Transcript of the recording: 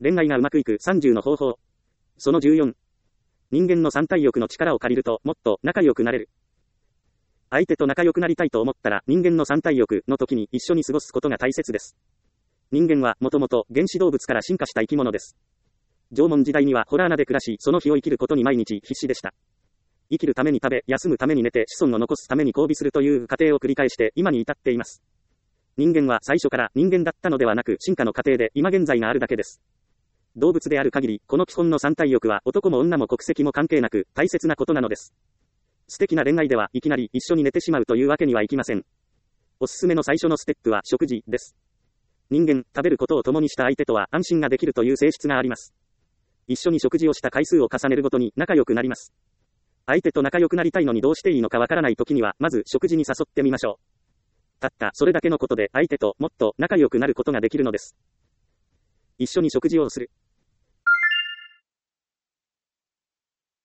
恋愛がうまくいく30の方法。その14。人間の三体欲の力を借りるともっと仲良くなれる。相手と仲良くなりたいと思ったら人間の三体欲の時に一緒に過ごすことが大切です。人間はもともと原始動物から進化した生き物です。縄文時代にはホラー穴で暮らし、その日を生きることに毎日必死でした。生きるために食べ、休むために寝て、子孫を残すために交尾するという過程を繰り返して今に至っています。人間は最初から人間だったのではなく進化の過程で今現在があるだけです。動物である限り、この基本の三体欲は男も女も国籍も関係なく大切なことなのです。素敵な恋愛ではいきなり一緒に寝てしまうというわけにはいきません。おすすめの最初のステップは食事です。人間、食べることを共にした相手とは安心ができるという性質があります。一緒に食事をした回数を重ねるごとに仲良くなります。相手と仲良くなりたいのにどうしていいのかわからない時には、まず食事に誘ってみましょう。たったそれだけのことで相手ともっと仲良くなることができるのです。一緒に食事をする。